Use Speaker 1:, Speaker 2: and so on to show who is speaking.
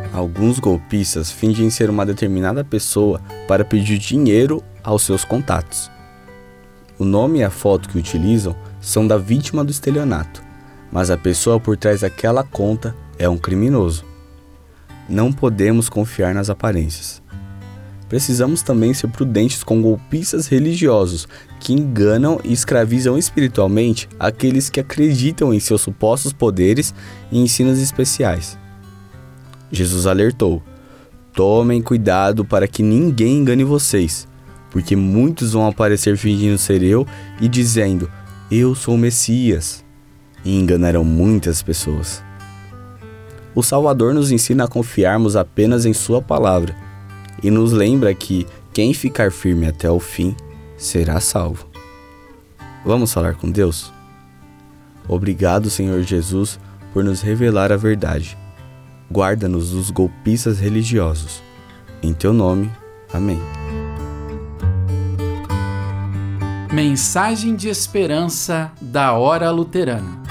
Speaker 1: Alguns golpistas fingem ser uma determinada pessoa para pedir dinheiro aos seus contatos. O nome e a foto que utilizam são da vítima do estelionato, mas a pessoa por trás daquela conta é um criminoso. Não podemos confiar nas aparências. Precisamos também ser prudentes com golpistas religiosos que enganam e escravizam espiritualmente aqueles que acreditam em seus supostos poderes e ensinos especiais. Jesus alertou: tomem cuidado para que ninguém engane vocês, porque muitos vão aparecer fingindo ser eu e dizendo: eu sou o Messias, e enganarão muitas pessoas. O Salvador nos ensina a confiarmos apenas em Sua palavra e nos lembra que quem ficar firme até o fim será salvo. Vamos falar com Deus? Obrigado, Senhor Jesus, por nos revelar a verdade. Guarda-nos dos golpistas religiosos. Em Teu nome, amém.
Speaker 2: Mensagem de esperança da Hora Luterana.